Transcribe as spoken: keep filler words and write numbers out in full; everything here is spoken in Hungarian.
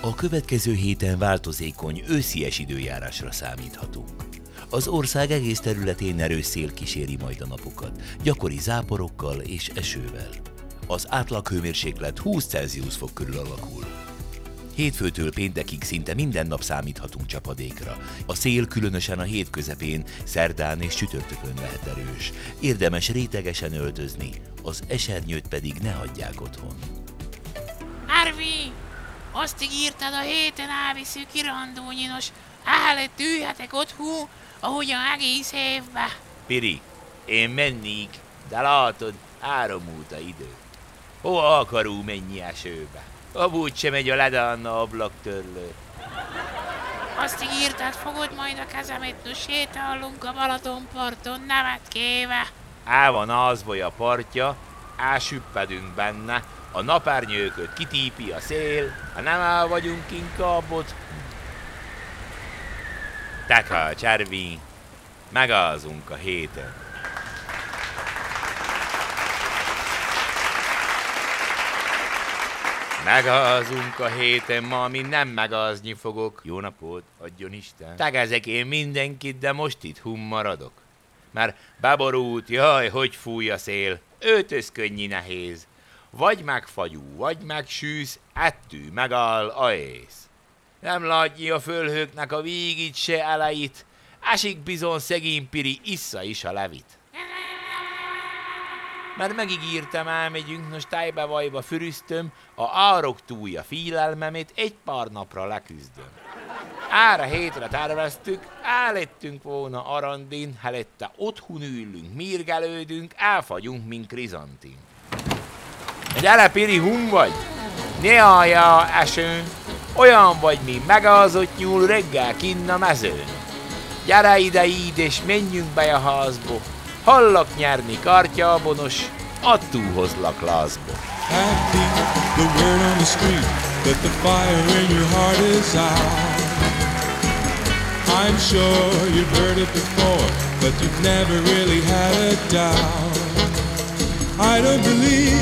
A következő héten változékony, őszies időjárásra számíthatunk. Az ország egész területén erős szél kíséri majd a napokat, gyakori záporokkal és esővel. Az átlaghőmérséklet húsz Celsius fok körül alakul. Hétfőtől péntekig szinte minden nap számíthatunk csapadékra. A szél különösen a hét közepén, szerdán és csütörtökön lehet erős. Érdemes rétegesen öltözni, az esernyőt pedig ne hagyják otthon. Harvey, azt ígértad, a héten elviszük kirándulni-nos, állat ülhetek otthon, ahogyan egész évben. Piri, én mennék, de látod, áramult a idő. Hova akarunk menni esőbe? Amúgy sem megy a ledanna ablaktörlő. Azt ígértad, fogod majd a kezemet, no sétálunk a Balatonparton nevetkéve. Á van az vagy a partja, ásüppedünk benne, a napernyőköt kitípi a szél, ha nem el vagyunk inkább ott. Taka, Cservi, megázunk a héten. Megázunk a héten, ma, ami nem megázni fogok. Jó napot, adjon Isten. Tegezek én mindenkit, de most itt hum maradok. Mert beborult, jaj, hogy fúj a szél, öltözködnyi nehéz. Vagy megfagyú, vagy megsűsz, ettű megáll a ész. Nem látja a fölhőknek a végit se elejét, esik bizony szegény Piri, issza is a levit. Mert megígírtam, elmegyünk, nos tájbevajba fürüztöm, a árok túlja félelmemét egy pár napra leküzdöm. Ára hétre terveztük, ellettünk volna arandin, helette otthon ülünk, mérgelődünk, elfagyunk, mint krizantin. Gyere, Piri, hun vagy? Ne állja esőn, olyan vagy, mint megázott nyúl reggel kinn a mezőn. Gyere ide így, és menjünk be a házba, hallak nyerni kártyábonos, attúhozlak lázba. Happy, the word on the street that the fire in your heart is out. I'm sure you've heard it before, but you've never really had a doubt. I don't believe